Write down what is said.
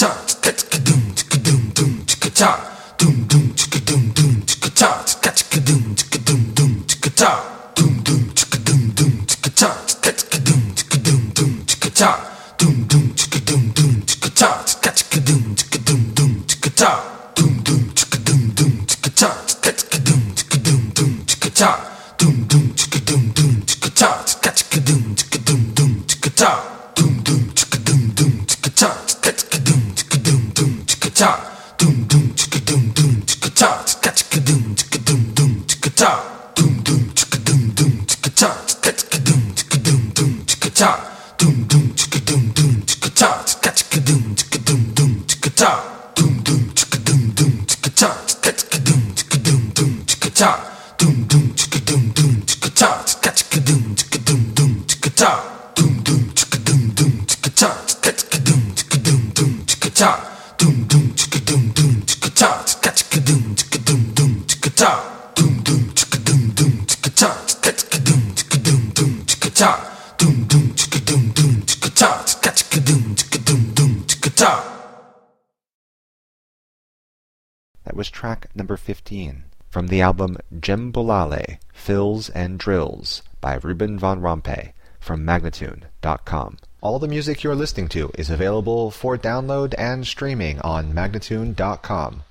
That was track number 15 from the album Djembolale, Fills and Drills by Ruben Von Rompuy from Magnatune.com. All the music you're listening to is available for download and streaming on Magnatune.com.